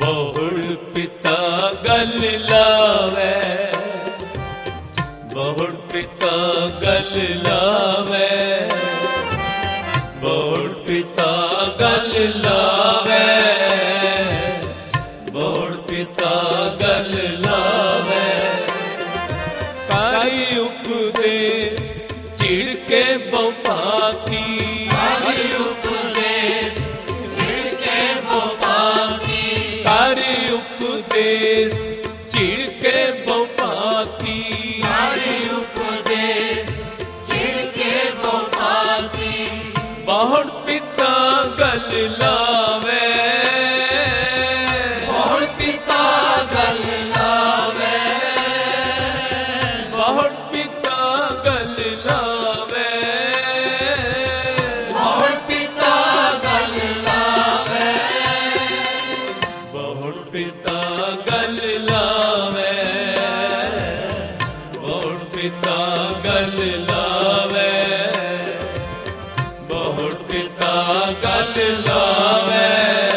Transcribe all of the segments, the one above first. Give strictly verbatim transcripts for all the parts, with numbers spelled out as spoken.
बहुड़ पिता गल लावे, बहुड़ पिता गल लावे, बहुड़ पिता गल लावे, बहुड़ पिता गल लावे। कारी उपदेश चिड़के बपाती, कारी उपदेश चिड़के बपाती, कारी उपदेश चिड़के बपाती, कारी उपदेश चिड़के बपाती। बहुड़ पिता गल लावे, बहुड़ पिता गल लावे, बहुड़ पिता गल लावे, बहुड़ पिता गल लावे, बहुड़ पिता गल लावे, बहुड़ पिता गल लावे, बहुड़ पिता गल लावे,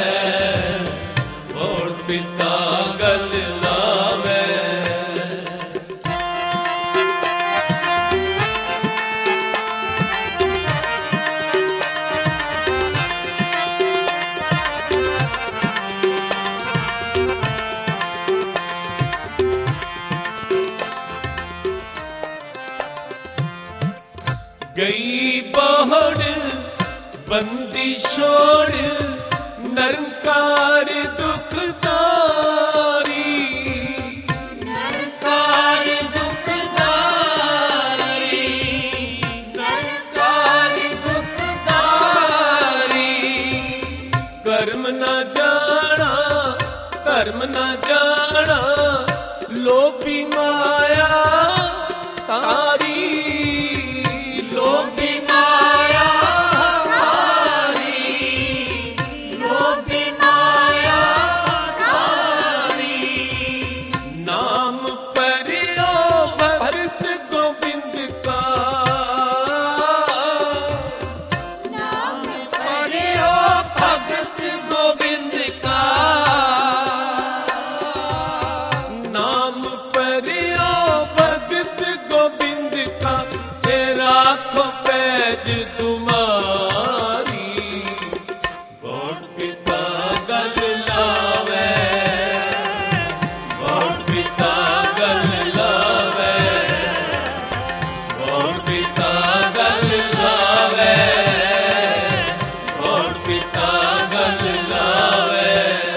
बहुड़ पिता गल लावे। गई बहुड़ बंदी छोड़ निरंकार दुखदारी, निरंकार दुखदारी, निरंकार दुखदारी। कर्म न जाना, कर्म न जाना, लोभी माया तारी, लोभी माया तारी, लोभी माया तारी। नाम परियो भरत गोविंद का, नाम परियो भगत गोविंद का, नाम परियो भगत गोविंद का। तेरा को पैज तुम्हारी, बहुड़ पिता गल लावे, बहुड़ पिता गल लावे, बहुड़ पिता गल लावे, बहुड़ पिता गल लावे।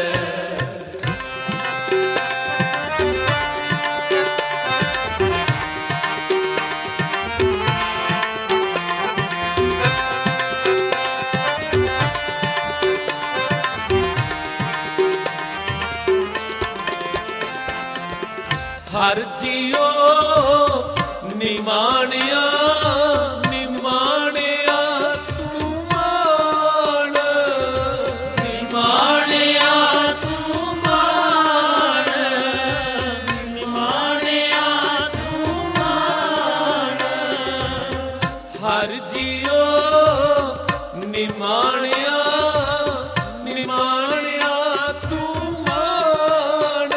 हर जियो निमाणिया, निमाणिया तू मान, निमाणिया तू मान, निमाणिया तू मान। हर जियो निमाणिया, निमाणिया तू मान,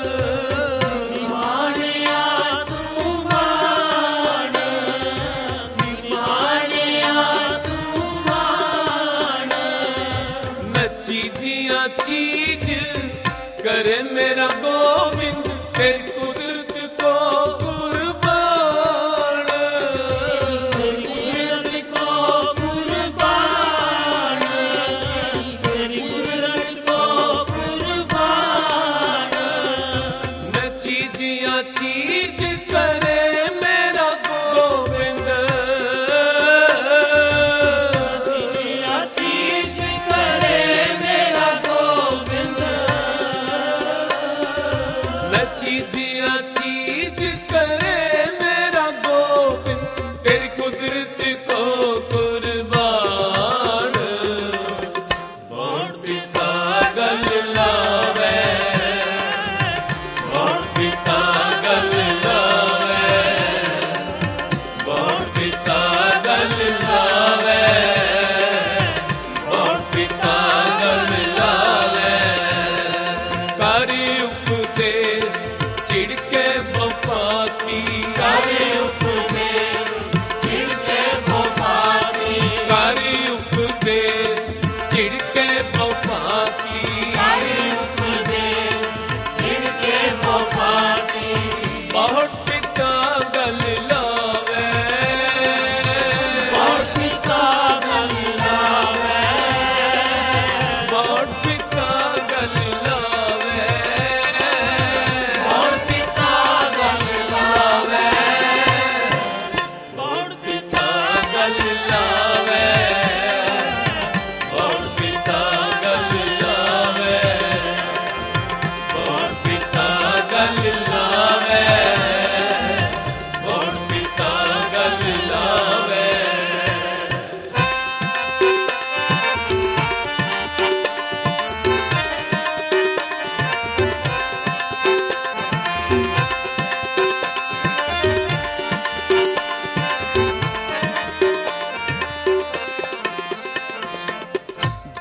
निमाणिया तू मान, निमाणिया तू मान। नची जिया चीज करे मेरा गोविंद, तेरी कुदरत को कुर्बान, तेरी कुदरत को कुर्बान, तेरी कुदरत को कुर्बान। नची जिया चीज करे मेरा गोविंद, नची जिया चीज करे मेरा गोविंद।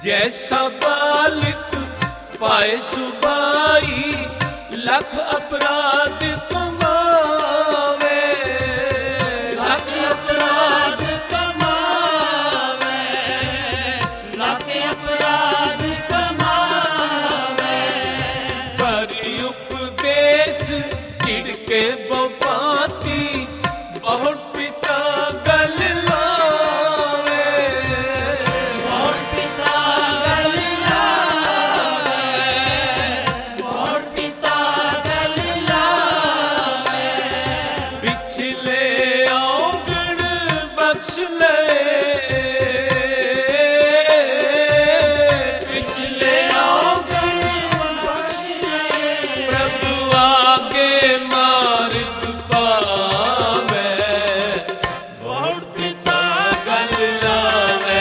जैसा बालिक पाए सुबाई लख अपराध कमावे, लख अपराध कमावे, लख अपराध कमावे। परि उपदेश चिड़के बपाती बहुत पिता गल लावे, बहुत पिता गल लावे, बहुत पिता गल लावे। पिछले औगण बख्श ले, पिछले औगण बख्श ले, प्रभु आगे मार्ग पावे, बहुत पिता गल लावे,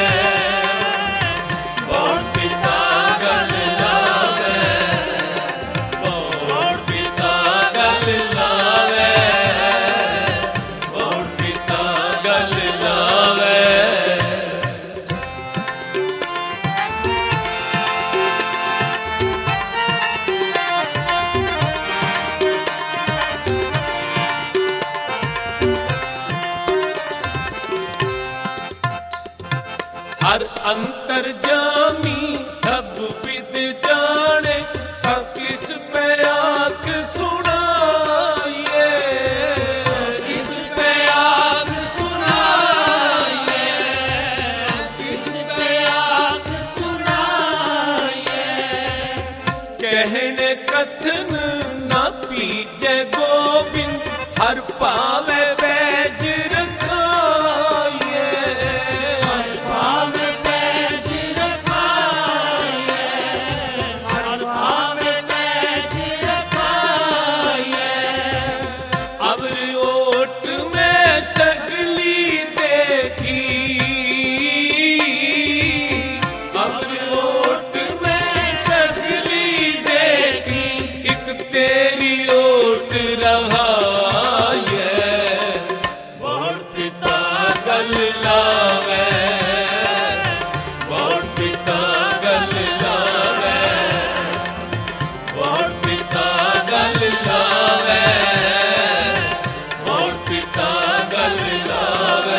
बहुत पिता गल लावे, बहुत पिता गल लावे, बहुत पिता गल लावे। हर अंतर जामी सब विद जाने, ता किस पे आख सुनाइए, किस पे आग सुनाइए, किस पे आग सुनाइए। कहने कथन ना पीजे गोविंद, हर पावे बैज रखाइए, हर भाव पैज रखाइए, हर भाव पैज रखाइए। अवर ओट में सगली देखी, अवर ओट में सगली देखी, एक तेरी ओट रहा ये, बहुत पिता गल लावे, बहुत पिता गल लावे, बहुत पिता गल लावे, बहुत पिता गल लावे।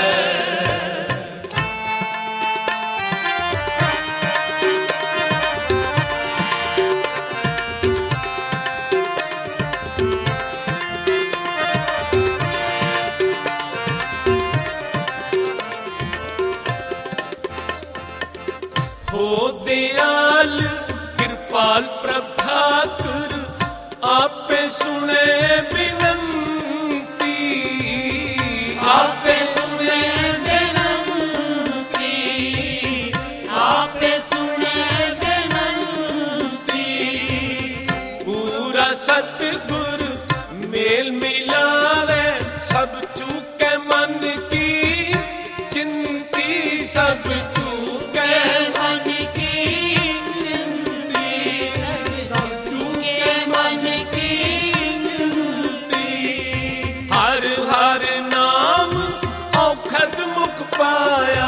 हो दयाल कृपाल प्रभाकर, आपे सुने बिनंती, आपे सुने बिनंती, आपे सुने बिनंती। पूरा सतगुर मेल मिलावे, सब चूके मन की चिंती, सब चूके मन की चिंती, सब चूके मन की चिंती। हर हर नाम औखद मुख पाया,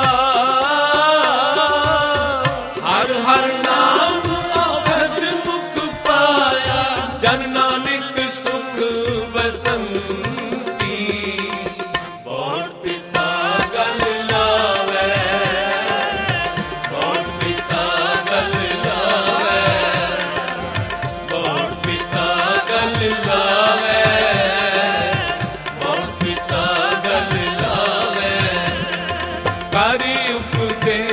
हर हर नाम औखद मुख पाया, जन नानक सुख बसंती, बहुत पिता गल लावे, बहुत पिता गल लावे, बहुत पिता गल लावे, बहुत पिता गल लावे। करि उपदेश